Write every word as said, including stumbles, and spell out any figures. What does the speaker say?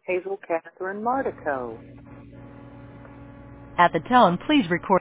Hazel Catherine Martico. At the tone, please record